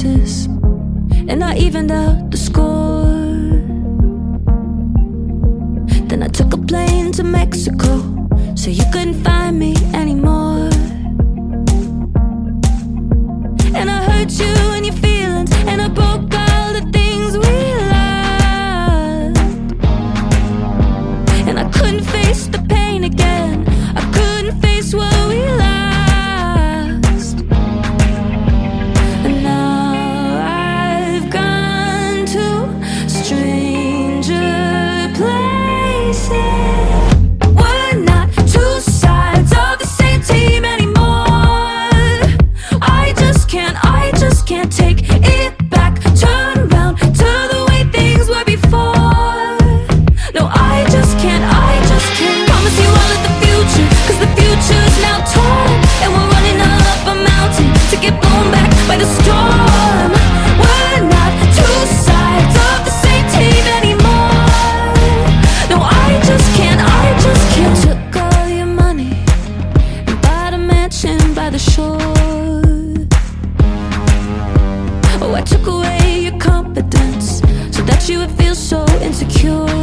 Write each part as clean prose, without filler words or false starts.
places, and I evened out the score. Then I took a plane to Mexico, so you couldn't find me anymore. And I hurt you and your feelings, and I broke all the things we loved. And I couldn't face the pain again, I couldn't face what we lost. And now I've gone to stranger places. We're not two sides of the same team anymore. I just can't take it back. Turn around to the way things were before. No, I just can't promise you all of the future, 'cause the future's now torn, and we're running up a mountain to get blown back by the storm. We're not two sides of the same team anymore. No, I just can't Took all your money and bought a mansion by the shore. Oh, I took away your confidence so that you would feel so insecure.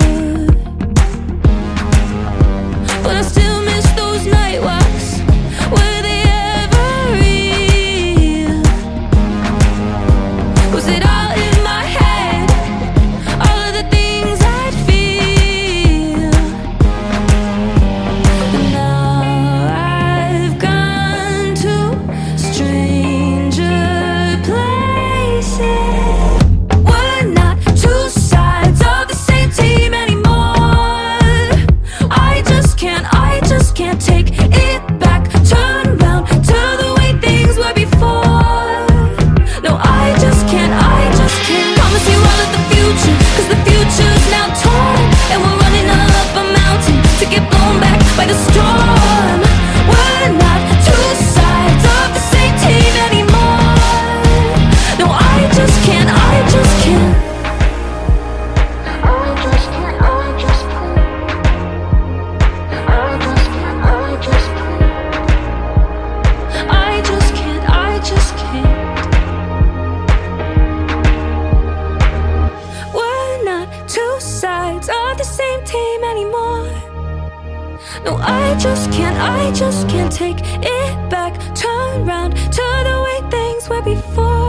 But I still miss those night walks. Were they ever real? Was it all in my head? All of the things I'd feel. And now I've gone to stranger places. We're not two sides of the same team anymore. I just can't take it back. Turn around to the way things were before. No, I just can't promise you all of the future, 'cause the future's now torn, and we're running up a mountain to get blown back by the storm. We're not two sides of the same team anymore. No, I just can't We're not two sides of the same team anymore. No, I just can't take it back. Turn round to the way things were before.